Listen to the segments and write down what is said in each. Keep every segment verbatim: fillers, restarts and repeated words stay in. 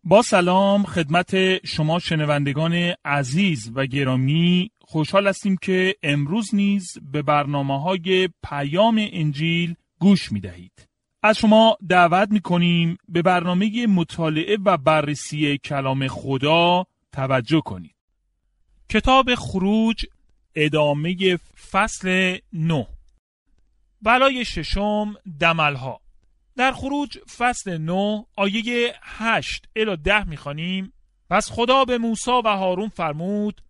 با سلام خدمت شما شنوندگان عزیز و گرامی، خوشحال هستیم که امروز نیز به برنامه‌های پیام انجیل گوش می‌دهید. از شما دعوت می‌کنیم به برنامه مطالعه و بررسی کلام خدا توجه کنید. کتاب خروج، ادامه فصل نه. بلای ششم، دملها. در خروج فصل نه آیه هشت الی ده میخوانیم: پس خدا به موسی و هارون فرمود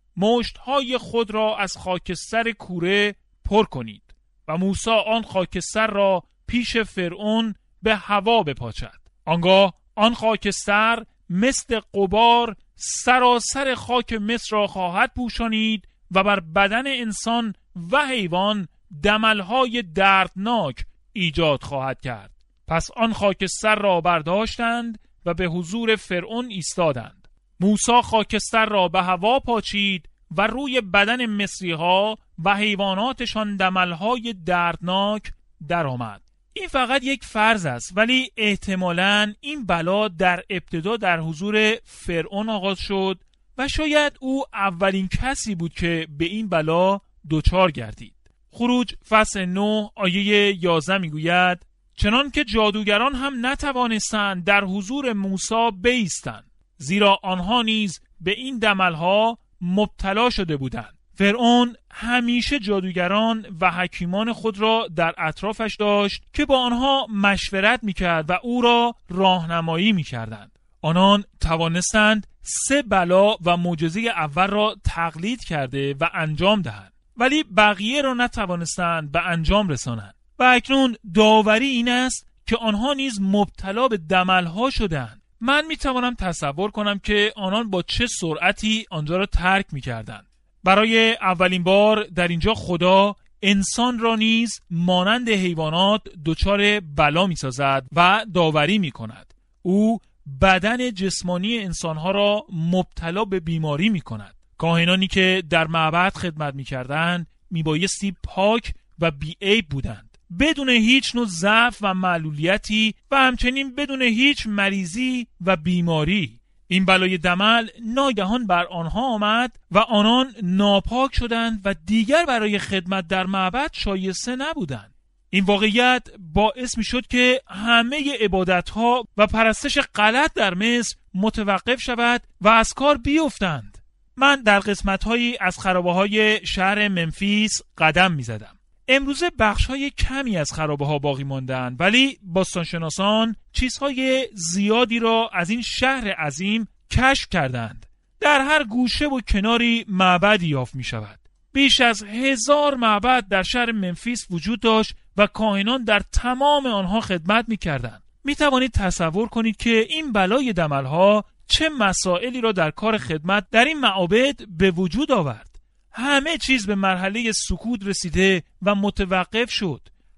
مشتهای خود را از خاکستر کوره پر کنید و موسی آن خاکستر را پیش فرعون به هوا بپاچد. آنگاه آن خاکستر مثل غبار سراسر خاک مصر را خواهد پوشانید و بر بدن انسان و حیوان دملهای دردناک ایجاد خواهد کرد. پس آن خاکستر را برداشتند و به حضور فرعون ایستادند. موسی خاکستر را به هوا پاچید و روی بدن مصری ها و حیواناتشان دملهای دردناک در آمد. این فقط یک فرض است، ولی احتمالاً این بلا در ابتدا در حضور فرعون آغاز شد و شاید او اولین کسی بود که به این بلا دچار گردید. خروج فصل نه آیه یازده میگوید: چنان که جادوگران هم نتوانستند در حضور موسی بایستند، زیرا آنها نیز به این دملها مبتلا شده بودند. فرعون همیشه جادوگران و حکیمان خود را در اطرافش داشت که با آنها مشورت میکرد و او را راهنمایی میکردند. آنان توانستند سه بلا و معجزه اول را تقلید کرده و انجام دهند، ولی بقیه را نتوانستند به انجام رسانند. و اکنون داوری این است که آنها نیز مبتلا به دملها شدند. من میتوانم تصور کنم که آنان با چه سرعتی آنجا را ترک میکردند. برای اولین بار در اینجا خدا انسان را نیز مانند حیوانات دچار بلا میسازد و داوری میکند. او بدن جسمانی انسانها را مبتلا به بیماری میکند. کاهنانی که در معبد خدمت میکردند میبایستی پاک و بی‌عیب بودند، بدون هیچ نوع ضعف و معلولیتی و همچنین بدون هیچ مریضی و بیماری. این بلای دمل ناگهان بر آنها آمد و آنان ناپاک شدند و دیگر برای خدمت در معبد شایسته نبودند. این واقعیت باعث می شد که همه عبادتها و پرستش غلط در مصر متوقف شود و از کار بیفتند. من در قسمت‌هایی از خرابه‌های شهر منفیس قدم می‌زدم. امروزه بخش‌های کمی از خرابه‌ها باقی ماندند، ولی باستانشناسان چیزهای زیادی را از این شهر عظیم کشف کردند. در هر گوشه و کناری معبدی یافت می‌شود. بیش از هزار معبد در شهر منفیس وجود داشت و کاهنان در تمام آنها خدمت می‌کردند. می‌توانید تصور کنید که این بلای دملها چه مسائلی را در کار خدمت در این معابد به وجود آورد. همه چیز به مرحله سکوت رسیده و متوقف شد.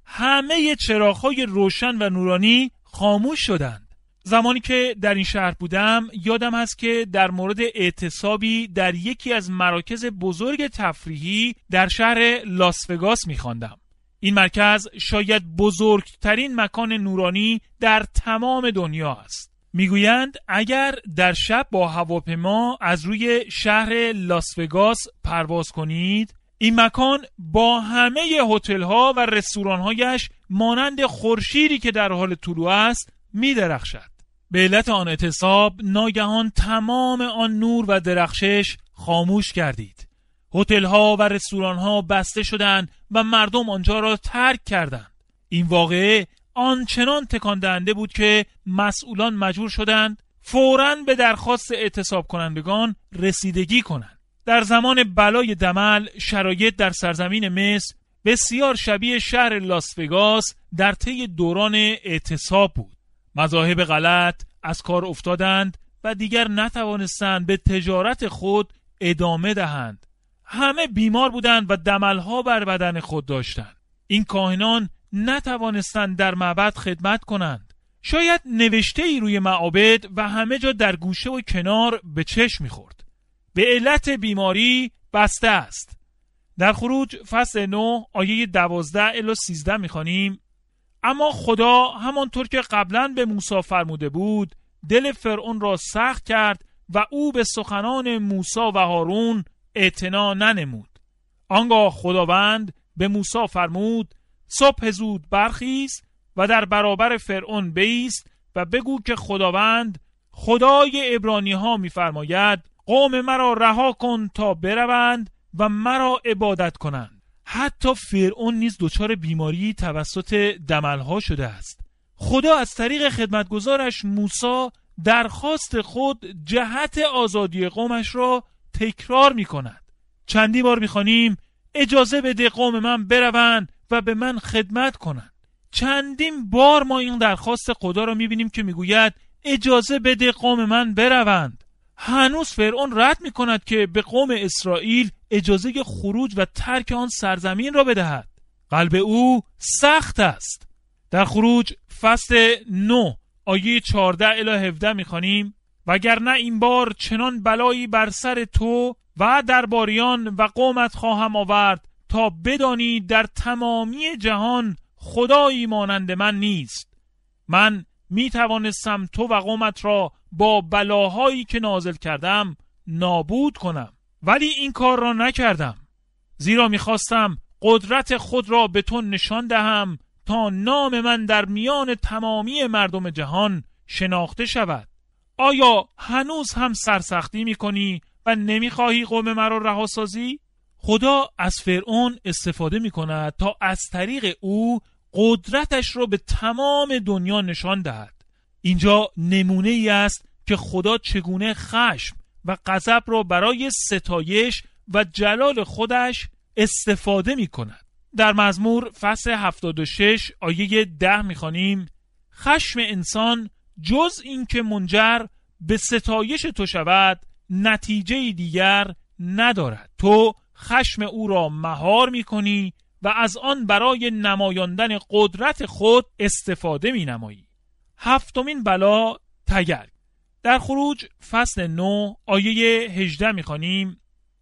همه چراغ‌های روشن و نورانی خاموش شدند. زمانی که در این شهر بودم یادم هست که در مورد اعتصابی در یکی از مراکز بزرگ تفریحی در شهر لاس وگاس می‌خواندم. این مرکز شاید بزرگترین مکان نورانی در تمام دنیا است. میگویند اگر در شب با هواپیما از روی شهر لاس وگاس پرواز کنید، این مکان با همه هتل‌ها و رستوران‌هایش مانند خورشیدی که در حال طلوع است می‌درخشد. به علت آن اعتصاب ناگهان تمام آن نور و درخشش خاموش گردید. هتل‌ها و رستوران‌ها بسته شدند و مردم آنجا را ترک کردند. این واقعه آنچنان تکان دهنده بود که مسئولان مجبور شدند فوراً به درخواست اعتصاب کنندگان رسیدگی کنند. در زمان بلای دمل شرایط در سرزمین مصر بسیار شبیه شهر لاس وگاس در طی دوران اعتصاب بود. مذاهب غلط از کار افتادند و دیگر نتوانستند به تجارت خود ادامه دهند. همه بیمار بودند و دملها بر بدن خود داشتند. این کاهنان نتوانستند در معبد خدمت کنند. شاید نوشته ای روی معابد و همه جا در گوشه و کنار به چشم می‌خورد. به علت بیماری بسته است. در خروج فصل نه آیه دوازده الی سیزده می‌خوانیم: اما خدا همانطور که قبلا به موسی فرموده بود دل فرعون را سخت کرد و او به سخنان موسی و هارون اعتنا ننمود. آنگاه خداوند به موسی فرمود صبح زود برخیز و در برابر فرعون بایست و بگو که خداوند خدای عبرانی ها می فرماید قوم مرا رها کن تا بروند و مرا عبادت کنند. حتی فرعون نیز دچار بیماری توسط دملها شده است. خدا از طریق خدمتگزارش موسی درخواست خود جهت آزادی قومش را تکرار می کند. چندی بار می خوانیم اجازه بده قوم من بروند و به من خدمت کنند. چندین بار ما این درخواست خدا را می بینیم که می گوید اجازه بده قوم من بروند. هنوز فرعون رد می کند که به قوم اسرائیل اجازه خروج و ترک آن سرزمین را بدهد. قلب او سخت است. در خروج فصل نه آیه چهارده الی هفده می خوانیم وگرنه این بار چنان بلایی بر سر تو و درباریان و قومت خواهم آورد تا بدانی در تمامی جهان خدایی مانند من نیست. من می توانستم تو و قومت را با بلاهایی که نازل کردم نابود کنم، ولی این کار را نکردم، زیرا می خواستم قدرت خود را به تو نشان دهم تا نام من در میان تمامی مردم جهان شناخته شود. آیا هنوز هم سرسختی می کنی و نمی خواهی قوم مرا رها سازی؟ خدا از فرعون استفاده می کند تا از طریق او قدرتش را به تمام دنیا نشان دهد. اینجا نمونه ای است که خدا چگونه خشم و غضب را برای ستایش و جلال خودش استفاده می کند. در مزمور فصل هفتاد و شش آیه ده می خوانیم خشم انسان جز این که منجر به ستایش تو شود نتیجه دیگر ندارد. تو خشم او را مهار می کنی و از آن برای نمایاندن قدرت خود استفاده می نمایی. هفتمین بلا تگرگ. در خروج فصل نه آیه هجده می خوانیم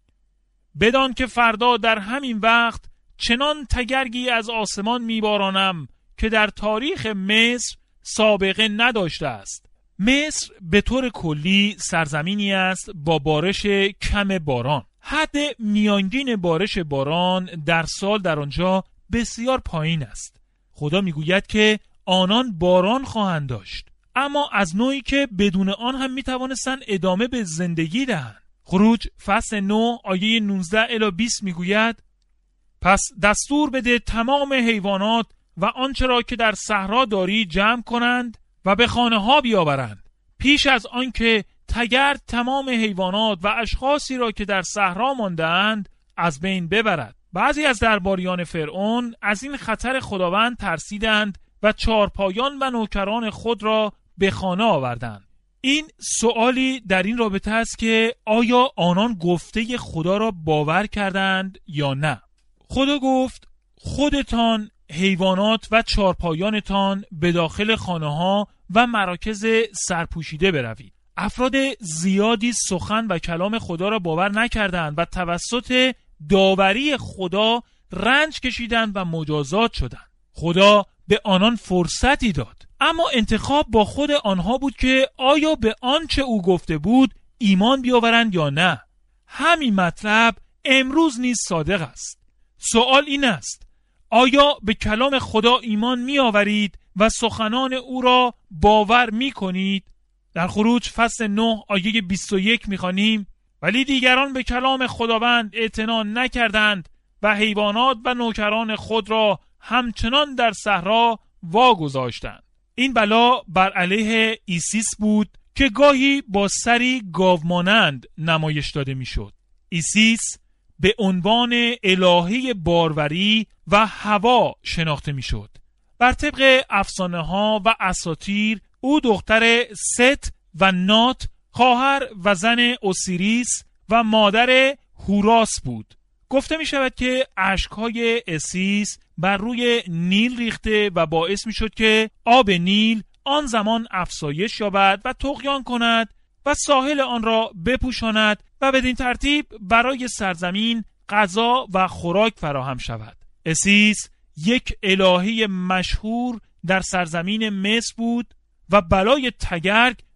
بدان که فردا در همین وقت چنان تگرگی از آسمان می بارانم که در تاریخ مصر سابقه نداشته است. مصر به طور کلی سرزمینی است با بارش کم باران. حد میانگین بارش باران در سال در آنجا بسیار پایین است. خدا میگوید که آنان باران خواهند داشت، اما از نوعی که بدون آن هم میتوانستند ادامه به زندگی دهند. خروج فصل نه آیه نوزده الی بیست میگوید پس دستور بده تمام حیوانات و آنچه را که در صحرا داری جمع کنند و به خانه ها بیاورند پیش از آن که تگرگ تمام حیوانات و اشخاصی را که در صحرا مانده‌اند از بین ببرد. بعضی از درباریان فرعون از این خطر خداوند ترسیدند و چارپایان و نوکران خود را به خانه آوردند. این سوالی در این رابطه است که آیا آنان گفته خدا را باور کردند یا نه؟ خدا گفت خودتان، حیوانات و چارپایانتان به داخل خانه ها و مراکز سرپوشیده بروید. افراد زیادی سخن و کلام خدا را باور نکردند و توسط داوری خدا رنج کشیدند و مجازات شدند. خدا به آنان فرصتی داد، اما انتخاب با خود آنها بود که آیا به آنچه او گفته بود ایمان بیاورند یا نه. همین مطلب امروز نیز صادق است. سوال این است: آیا به کلام خدا ایمان می آورید و سخنان او را باور می کنید؟ در خروج فصل نه آیه بیست و یک می خوانیم ولی دیگران به کلام خداوند اعتنا نکردند و حیوانات و نوکران خود را همچنان در صحرا واگذاشتند. این بلا بر علیه ایسیس بود که گاهی با سری گاومانند نمایش داده می شد. ایسیس به عنوان الهه باروری و هوا شناخته می شد. بر طبق افسانه ها و اساطیر او دختر ست و نات، خواهر و زن اوسیریس و مادر هوراس بود. گفته می شود که اشکهای ایسیس بر روی نیل ریخته و باعث می شد که آب نیل آن زمان افزایش یابد و طغیان کند و ساحل آن را بپوشاند و بدین ترتیب برای سرزمین غذا و خوراک فراهم شود. ایسیس یک الهه مشهور در سرزمین مصر بود و بلای تگرگ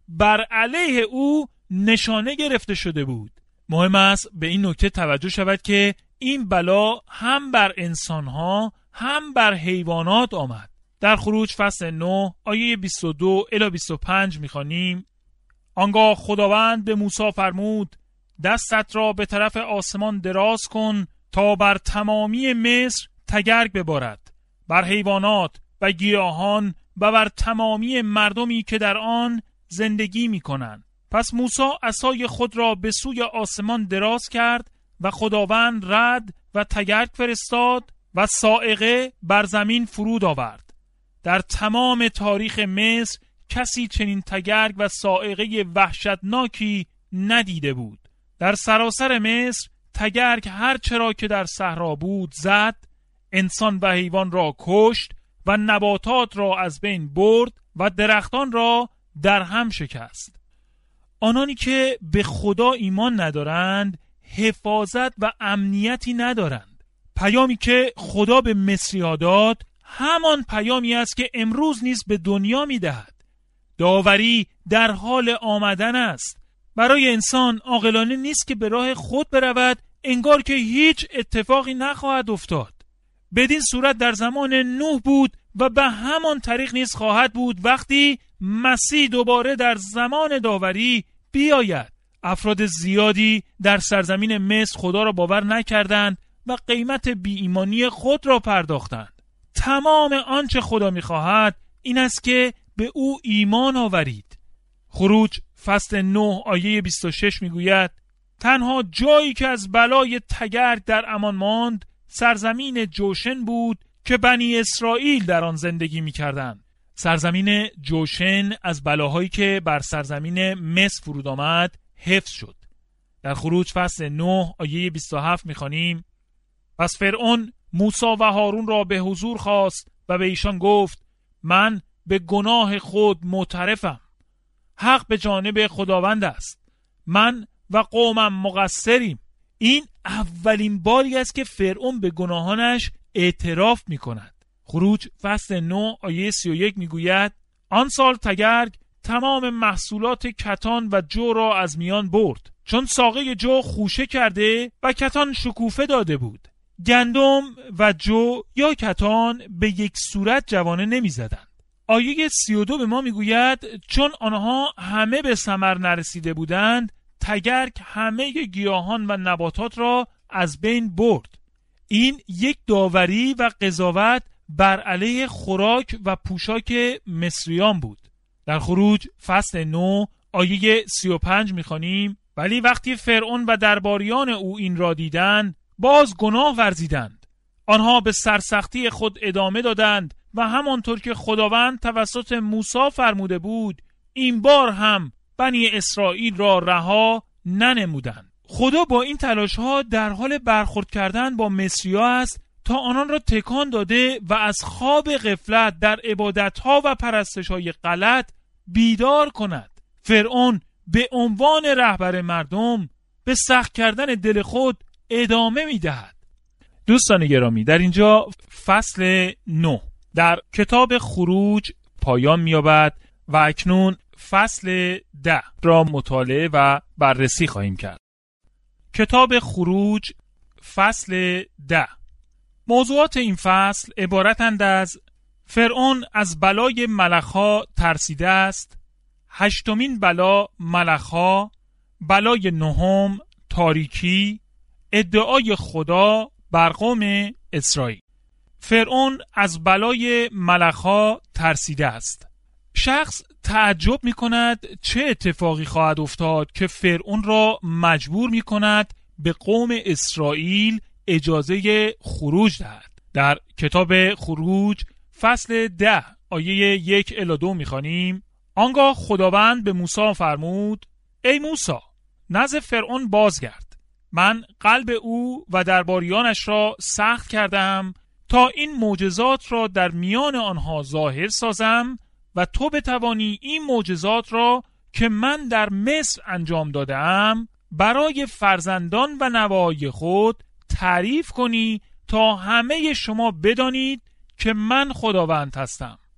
بر علیه او نشانه گرفته شده بود. مهم است به این نکته توجه شود که این بلا هم بر انسانها هم بر حیوانات آمد. در خروج فصل نه آیه بیست و دو الی بیست و پنج می‌خوانیم: آنگاه خداوند به موسی فرمود دستت را به طرف آسمان دراز کن تا بر تمامی مصر تگرگ ببارد، بر حیوانات و گیاهان و بر تمامی مردمی که در آن زندگی می‌کنند. پس موسی عصای خود را به سوی آسمان دراز کرد و خداوند رعد و تگرگ فرستاد و صاعقه بر زمین فرود آورد. در تمام تاریخ مصر کسی چنین تگرگ و صاعقه وحشتناکی ندیده بود. در سراسر مصر تگرگ هر چرا که در صحرا بود زد، انسان و حیوان را کشت و نباتات را از بین برد و درختان را در هم شکست. آنانی که به خدا ایمان ندارند حفاظت و امنیتی ندارند. پیامی که خدا به مصری‌ها داد همان پیامی است که امروز نیز به دنیا می‌دهد. داوری در حال آمدن است. برای انسان عاقلانه نیست که به راه خود برود انگار که هیچ اتفاقی نخواهد افتاد. بدین صورت در زمان نوح بود و به همان طریق نیز خواهد بود وقتی مسیح دوباره در زمان داوری بیاید. افراد زیادی در سرزمین مصر خدا را باور نکردند و قیمت بی ایمانی خود را پرداختند. تمام آنچه خدا می‌خواهد این است که به او ایمان آورید. خروج فصل نه آیه بیست و شش میگوید: تنها جایی که از بلای تگرگ در امان ماند سرزمین جوشن بود که بنی اسرائیل در آن زندگی می‌کردند. سرزمین جوشن از بلاهایی که بر سرزمین مصر فرود آمد حفظ شد. در خروج فصل نه آیه بیست و هفت می‌خوانیم: پس فرعون موسی و هارون را به حضور خواست و به ایشان گفت: من به گناه خود معترفم. حق به جانب خداوند است. من و قومم مقصریم. این اولین باری است که فرعون به گناهانش اعتراف می کند. خروج فصل نه آیه سی و یک می گوید: آن سال تگرگ تمام محصولات کتان و جو را از میان برد، چون ساقه جو خوشه کرده و کتان شکوفه داده بود. گندم و جو یا کتان به یک صورت جوانه نمی زدند. آیه سی و دو به ما می گوید: چون آنها همه به ثمر نرسیده بودند تگرگ همه گیاهان و نباتات را از بین برد. این یک داوری و قضاوت بر علیه خوراک و پوشاک مصریان بود. در خروج فصل نه آیه سی و پنج می‌خوانیم: ولی وقتی فرعون و درباریان او این را دیدند باز گناه ورزیدند. آنها به سرسختی خود ادامه دادند و همانطور که خداوند توسط موسی فرموده بود این بار هم بنی اسرائیل را رها ننمودند. خدا با این تلاش‌ها در حال برخورد کردن با مصری‌ها است تا آنان را تکان داده و از خواب غفلت در عبادت‌ها و پرستش‌های غلط بیدار کند. فرعون به عنوان رهبر مردم به سخت کردن دل خود ادامه می‌دهد. دوستان گرامی، در اینجا فصل نه در کتاب خروج پایان می‌یابد و اکنون فصل ده را مطالعه و بررسی خواهیم کرد. کتاب خروج فصل ده. موضوعات این فصل عبارتند از: فرعون از بلای ملخ‌ها ترسیده است، هشتمین بلا ملخ‌ها، بلای نهم تاریکی، ادعای خدا بر قوم اسرائیل. فرعون از بلای ملخ‌ها ترسیده است. شخص تعجب می کند چه اتفاقی خواهد افتاد که فرعون را مجبور می کند به قوم اسرائیل اجازه خروج دهد. در کتاب خروج فصل ده آیه یک الی دو می خوانیم: آنگاه خداوند به موسی فرمود: ای موسی، نزد فرعون بازگرد. من قلب او و درباریانش را سخت کردم تا این معجزات را در میان آنها ظاهر سازم و تو بتوانی این معجزات را که من در مصر انجام دادم برای فرزندان و نوای خود تعریف کنی تا همه شما بدانید که من خداوند هستم.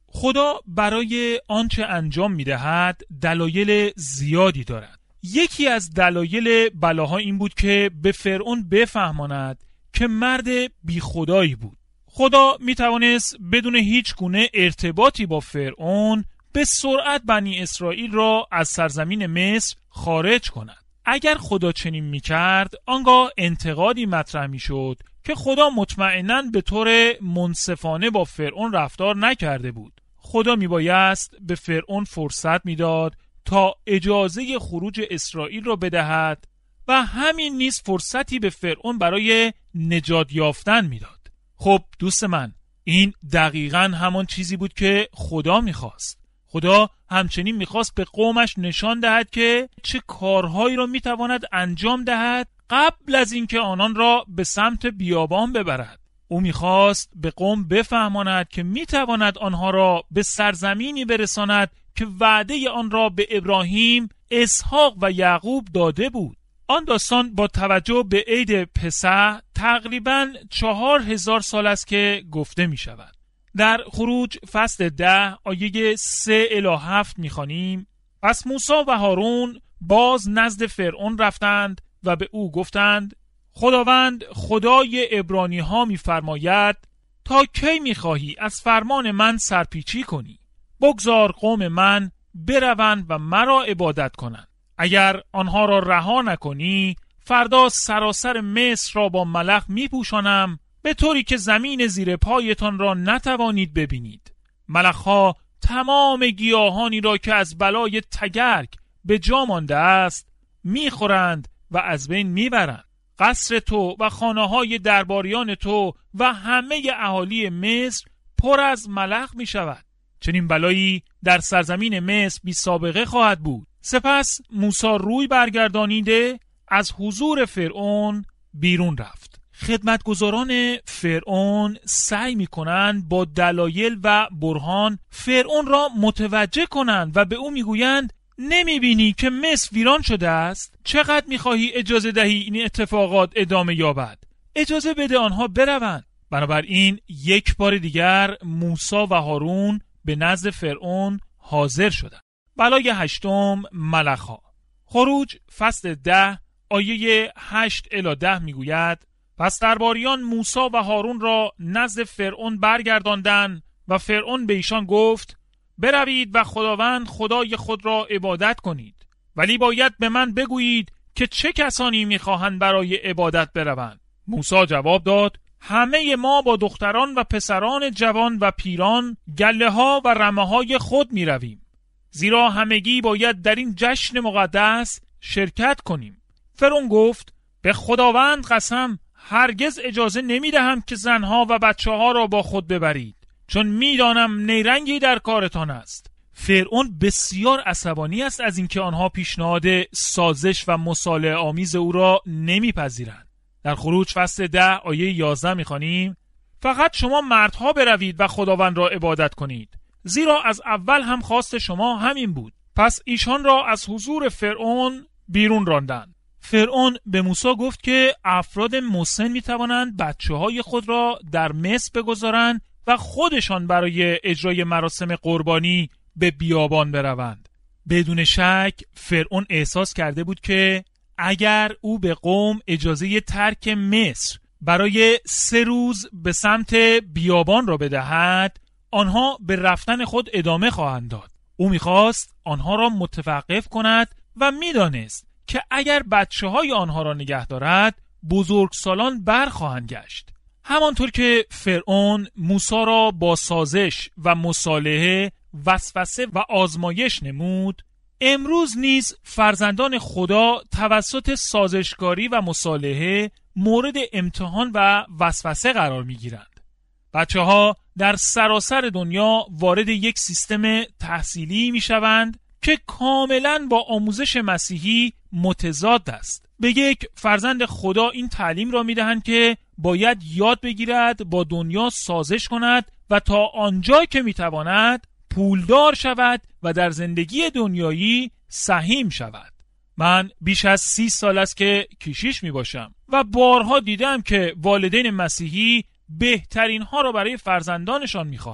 خدا برای آنچه انجام می‌دهد دلایل زیادی دارد. یکی از دلایل بلاها این بود که به فرعون بفهماند که مرد بی خدایی بود. خدا می توانست بدون هیچ گونه ارتباطی با فرعون به سرعت بنی اسرائیل را از سرزمین مصر خارج کند. اگر خدا چنین می کرد، آنگاه انتقادی مطرح می شد که خدا مطمئناً به طور منصفانه با فرعون رفتار نکرده بود. خدا می بایست به فرعون فرصت می داد تا اجازه خروج اسرائیل را بدهد و همین نیز فرصتی به فرعون برای نجات یافتن می داد. خب دوست من، این دقیقاً همان چیزی بود که خدا میخواست. خدا همچنین میخواست به قومش نشان دهد که چه کارهایی را میتواند انجام دهد قبل از اینکه آنان را به سمت بیابان ببرد. او میخواست به قوم بفهماند که میتواند آنها را به سرزمینی برساند که وعده آن را به ابراهیم، اسحاق و یعقوب داده بود. آن داستان با توجه به عید پسح تقریباً چهار هزار سال است که گفته می شود. در خروج فصل ده آیه سه الی هفت می خوانیم: پس موسی و هارون باز نزد فرعون رفتند و به او گفتند: خداوند خدای عبرانی ها می فرماید تا کی می خواهی از فرمان من سرپیچی کنی؟ بگذار قوم من بروند و مرا عبادت کنند. اگر آنها را رها نکنی، فردا سراسر مصر را با ملخ می پوشانم، به طوری که زمین زیر پایتان را نتوانید ببینید. ملخها تمام گیاهانی را که از بلای تگرگ به جا مانده است می خورند و از بین می برند. قصر تو و خانه‌های درباریان تو و همه اهالی مصر پر از ملخ می شود. چنین بلایی در سرزمین مصر بی سابقه خواهد بود. سپس موسی روی برگردانیده از حضور فرعون بیرون رفت. خدمتگزاران فرعون سعی می کنند با دلایل و برهان فرعون را متوجه کنند و به او می گویند: نمی بینی که مصر ویران شده است؟ چقدر می خواهی اجازه دهی این اتفاقات ادامه یابد؟ اجازه بده آنها بروند. بنابراین یک بار دیگر موسی و هارون به نزد فرعون حاضر شدند. بلای هشتم، ملخها. خروج فصل ده آیه هشت الی ده می گوید: پس درباریان موسی و هارون را نزد فرعون برگرداندند و فرعون به ایشان گفت: بروید و خداوند خدای خود را عبادت کنید، ولی باید به من بگویید که چه کسانی می‌خواهند برای عبادت بروند. موسی جواب داد: همه ما با دختران و پسران جوان و پیران گله ها و رمه های خود می رویم، زیرا همگی باید در این جشن مقدس شرکت کنیم. فرعون گفت: به خداوند قسم، هرگز اجازه نمی دهم که زنها و بچه ها را با خود ببرید، چون می دانم نیرنگی در کارتان است. فرعون بسیار عصبانی است از اینکه آنها پیشنهاد سازش و مصالحه آمیز او را نمی پذیرند. در خروج فصل ده آیه یازده می خوانیم: فقط شما مردها بروید و خداوند را عبادت کنید، زیرا از اول هم خواست شما همین بود. پس ایشان را از حضور فرعون بیرون راندند. فرعون به موسی گفت که افراد مسن می توانند بچه های خود را در مصر بگذارند و خودشان برای اجرای مراسم قربانی به بیابان بروند. بدون شک فرعون احساس کرده بود که اگر او به قوم اجازه ترک مصر برای سه روز به سمت بیابان را بدهد، آنها به رفتن خود ادامه خواهند داد. او میخواست آنها را متوقف کند و میدانست که اگر بچه های آنها را نگه دارد، بزرگسالان برخواهند گشت. همانطور که فرعون موسی را با سازش و مصالحه وسوسه و آزمایش نمود، امروز نیز فرزندان خدا توسط سازشکاری و مصالحه مورد امتحان و وسوسه قرار می گیرند. بچه ها در سراسر دنیا وارد یک سیستم تحصیلی می شوند که کاملا با آموزش مسیحی متضاد است. به یک فرزند خدا این تعلیم را می دهند که باید یاد بگیرد با دنیا سازش کند و تا آنجا که می تواند پولدار شود و در زندگی دنیایی سهیم شود. من بیش از سی سال است که کشیش می باشم و بارها دیدم که والدین مسیحی بهترین ها را برای فرزندانشان می خواهند.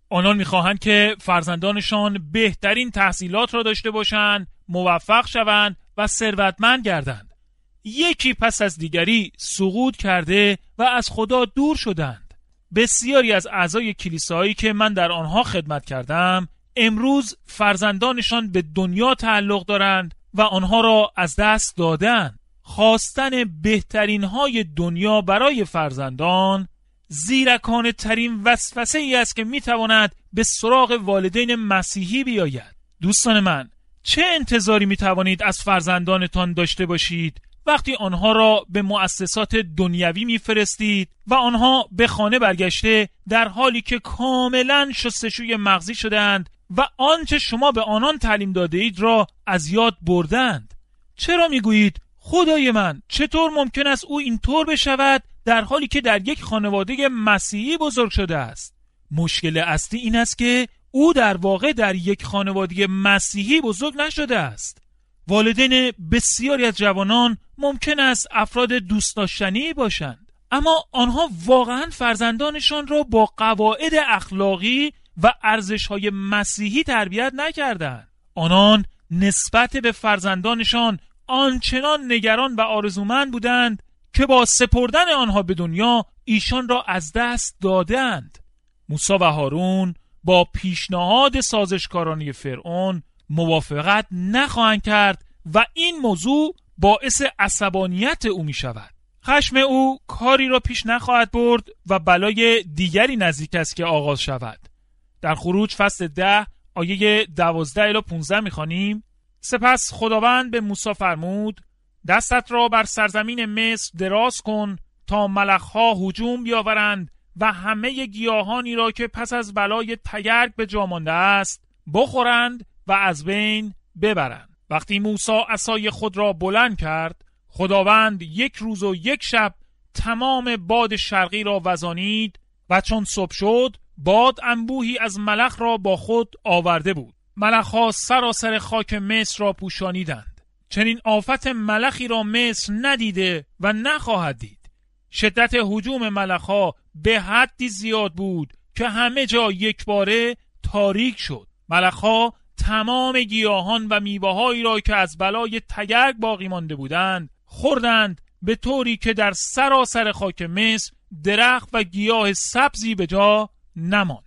آنان میخواهند که فرزندانشان بهترین تحصیلات را داشته باشند، موفق شوند و ثروتمند گردند. یکی پس از دیگری سقوط کرده و از خدا دور شدند. بسیاری از اعضای کلیسایی که من در آنها خدمت کردم امروز فرزندانشان به دنیا تعلق دارند و آنها را از دست دادند. خواستن بهترین های دنیا برای فرزندان زیرکانه ترین وسوسه ای است که می تواند به سراغ والدین مسیحی بیاید. دوستان من، چه انتظاری می توانید از فرزندانتان داشته باشید وقتی آنها را به مؤسسات دنیوی می فرستید و آنها به خانه برگشته در حالی که کاملا شستشوی مغزی شدند و آنچه شما به آنان تعلیم داده اید را از یاد بردند؟ چرا می گویید خدای من چطور ممکن است او اینطور بشود در حالی که در یک خانواده مسیحی بزرگ شده است؟ مشکل اصلی این است که او در واقع در یک خانواده مسیحی بزرگ نشده است. والدین بسیاری از جوانان ممکن است افراد دوست داشتنی باشند، اما آنها واقعا فرزندانشان را با قواعد اخلاقی و ارزش‌های مسیحی تربیت نکردند. آنان نسبت به فرزندانشان آنچنان نگران و آرزومند بودند که با سپردن آنها به دنیا ایشان را از دست دادند. موسی و هارون با پیشنهاد سازشکارانه فرعون موافقت نخواهند کرد و این موضوع باعث عصبانیت او می شود. خشم او کاری را پیش نخواهد برد و بلای دیگری نزدیک است که آغاز شود. در خروج فصل ده آیه دوازده الی پانزده می خوانیم: سپس خداوند به موسی فرمود دستت را بر سرزمین مصر دراز کن تا ملخها هجوم بیاورند و همه گیاهانی را که پس از بلای تگرگ به جا مانده است بخورند و از بین ببرند. وقتی موسی عصای خود را بلند کرد، خداوند یک روز و یک شب تمام باد شرقی را وزانید و چون صبح شد باد انبوهی از ملخ را با خود آورده بود. ملخها سراسر خاک مصر را پوشانیدند. چنین آفت ملخی را مصر ندیده و نخواهد دید. شدت هجوم ملخها به حدی زیاد بود که همه جا یک باره تاریک شد. ملخها تمام گیاهان و میوه‌هایی را که از بلای تگرگ باقی مانده بودند خوردند، به طوری که در سراسر خاک مصر درخت و گیاه سبزی به جا نماند.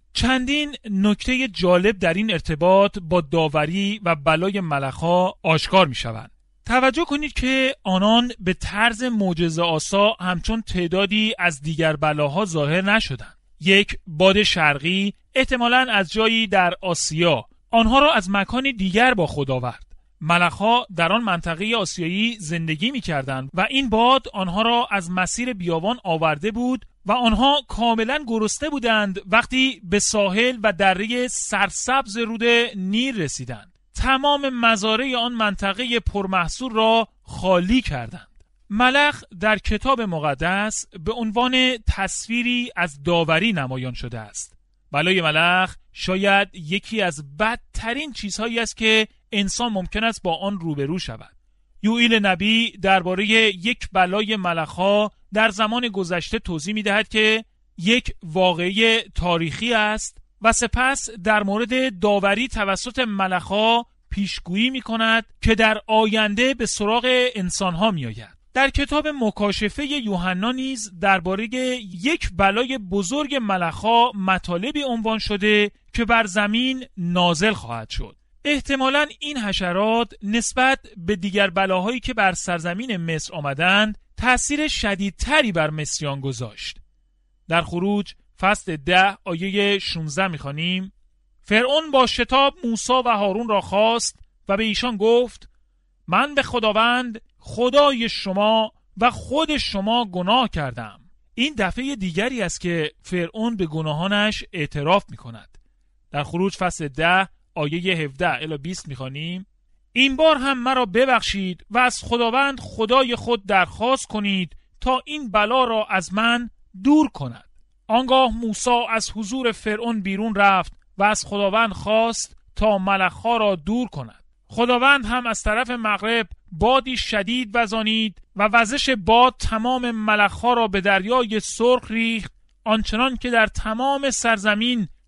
چندین نکته جالب در این ارتباط با داوری و بلای ملخها آشکار می شوند. توجه کنید که آنان به طرز معجزه‌آسا همچون تعدادی از دیگر بلاها ظاهر نشدند. یک باد شرقی احتمالاً از جایی در آسیا آنها را از مکانی دیگر با خود آورد. ملخها در آن منطقه آسیایی زندگی می کردند و این باد آنها را از مسیر بیابان آورده بود و آنها کاملا گرسنه بودند وقتی به ساحل و دره سرسبز رود نیل رسیدند. تمام مزارع آن منطقه پرمحصول را خالی کردند. ملخ در کتاب مقدس به عنوان تصویری از داوری نمایان شده است. بلای ملخ شاید یکی از بدترین چیزهایی است که انسان ممکن است با آن روبرو شود. یوئیل نبی درباره یک بلای ملخها در زمان گذشته توضیح می‌دهد که یک واقعه تاریخی است و سپس در مورد داوری توسط ملخها پیشگویی می‌کند که در آینده به سراغ انسان‌ها می‌آید. در کتاب مکاشفه یوحنا نیز درباره یک بلای بزرگ ملخها مطالبی عنوان شده که بر زمین نازل خواهد شد. احتمالاً این حشرات نسبت به دیگر بلاهایی که بر سرزمین مصر آمدند تأثیر شدیدتری بر مصریان گذاشت. در خروج فصل ده آیه شانزده می‌خوانیم: فرعون با شتاب موسی و هارون را خواست و به ایشان گفت من به خداوند خدای شما و خود شما گناه کردم. این دفعه دیگری است که فرعون به گناهانش اعتراف می‌کند. در خروج فصل ده آیه هفده الی بیست می‌خوانیم: این بار هم مرا ببخشید و از خداوند خدای خود درخواست کنید تا این بلا را از من دور کند. آنگاه موسی از حضور فرعون بیرون رفت و از خداوند خواست تا ملخها را دور کند. خداوند هم از طرف مغرب بادی شدید وزانید و وزش باد تمام ملخها را به دریای سرخ ریخت، آنچنان که در تمام سرزمین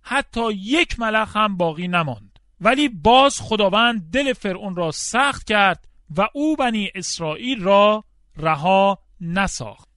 حتی یک ملخ هم باقی نماند. ولی باز خداوند دل فرعون را سخت کرد و او بنی اسرائیل را رها نساخت.